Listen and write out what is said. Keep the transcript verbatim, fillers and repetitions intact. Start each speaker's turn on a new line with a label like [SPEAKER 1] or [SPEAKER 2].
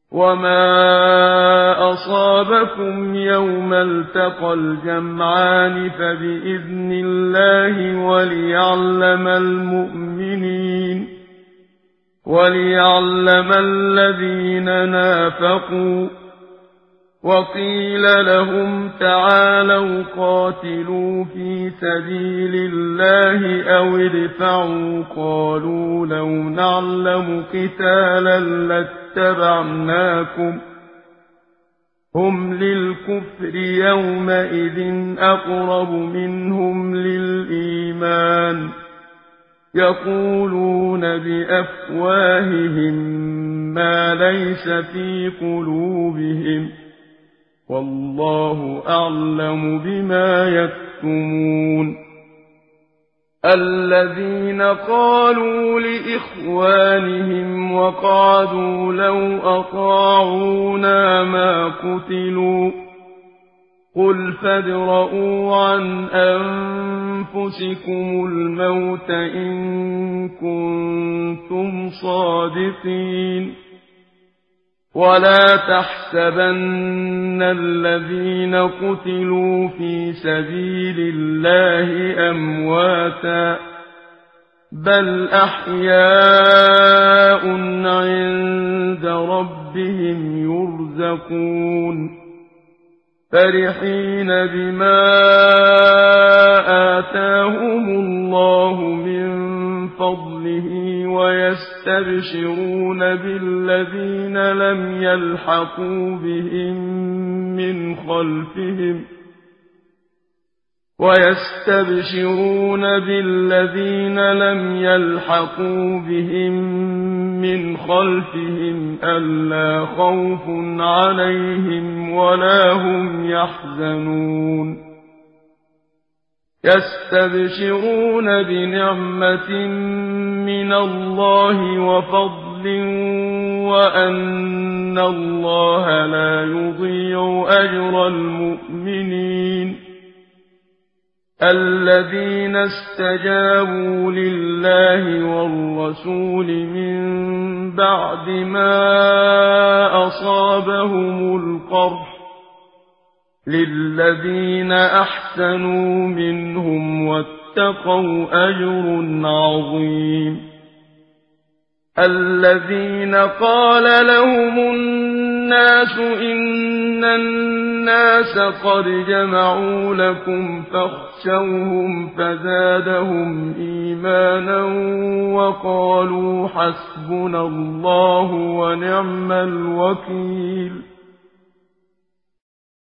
[SPEAKER 1] وما أصابكم يوم التقى الجمعان فبإذن الله وليعلم المؤمنين وليعلم الذين نافقوا. وقيل لهم تعالوا قاتلوا في سبيل الله أو ادفعوا قالوا لو نعلم قتالا لاتبعناكم هم للكفر يومئذ أقرب منهم للإيمان يقولون بأفواههم ما ليس في قلوبهم والله أعلم بما يكتمون. الذين قالوا لإخوانهم وقعدوا لو أطاعونا ما قتلوا قل فادرءوا عن أنفسكم الموت إن كنتم صادقين. ولا تحسبن الذين قتلوا في سبيل الله أمواتا بل أحياء عند ربهم يرزقون فرحين بما آتاهم الله من فضله ويستبشرون بالذين لم يلحقوا بهم من خلفهم ويستبشرون بالذين لم يلحقوا بهم من خلفهم ألا خوف عليهم ولا هم يحزنون. يستبشرون بنعمة من الله وفضل وأن الله لا يضيع أجر المؤمنين. الذين استجابوا لله والرسول من بعد ما أصابهم القرح للذين أحسنوا منهم واتقوا أجر عظيم. الذين قال لهم الناس إن الناس قد جمعوا لكم فاخشوهم فزادهم إيمانا وقالوا حسبنا الله ونعم الوكيل.